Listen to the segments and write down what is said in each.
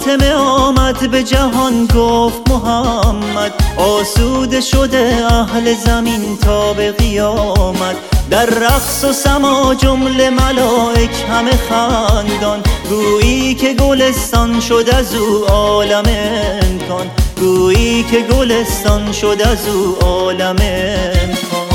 فاطمه آمد به جهان گفت محمد، آسوده شده اهل زمین تا به قیامت. در رقص و سما جمله ملائک همه خندان، گویی که گلستان شد از او عالم امکان، گویی که گلستان شد از او عالم امکان.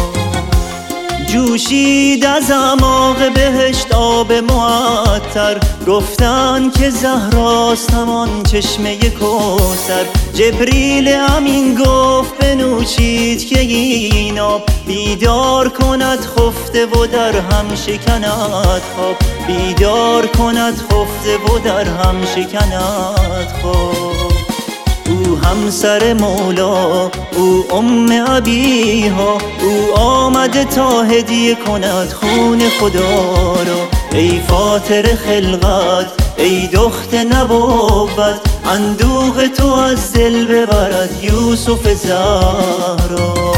جوشید از اعماق بهشت آب معطر، گفتن که زهراست همان چشمه کوثر. جبریل امین گفت بنوشید که این آب بیدار کند خفته و در هم شکند خواب، بیدار کند خفته و در هم شکند خواب. او همسر مولا، او ام ابیها، او آمده تا هدیه کند خون خدا را. ای فاطر خلقت، ای دخت نبوت، اندوه تو از دل ببرد یوسف زهرا.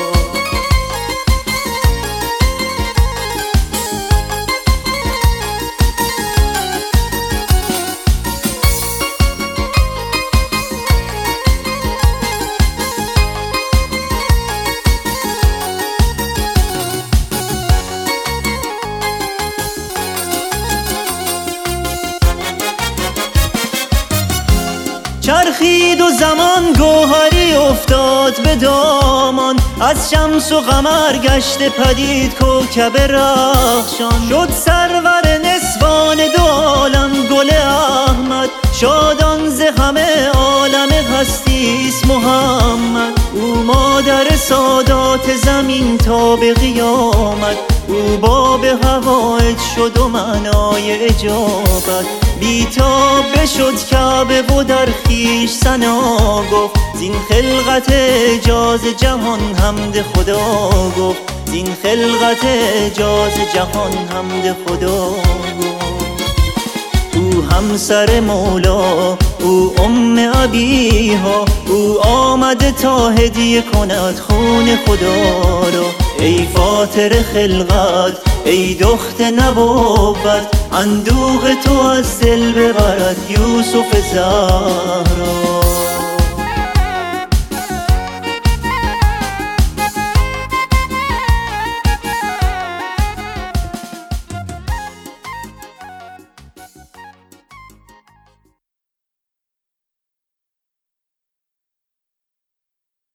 چرخید و زمان گوهری افتاد به دامان، از شمس و قمر گشت پدید کوکب رخشان. شد سرور نسوان دو عالم گل احمد، شادان ز همه عالم هستیست محمد. او مادر سادات زمین تا به قیامت، او باب حوایج شد و معنای اجابت. بیتاب بشد کعبه و در خویش ثنا گفت، زین خلقت اعجاز جهان حمد خدا گفت، زین خلقت اعجاز جهان حمد خدا گفت. او همسر مولا، او ام ابیها، او آمده تا هدیه کند خون خدا را. ای فاطر خلقت، ای دخت نبوت، اندوه تو از دل ببرد یوسف زهرا.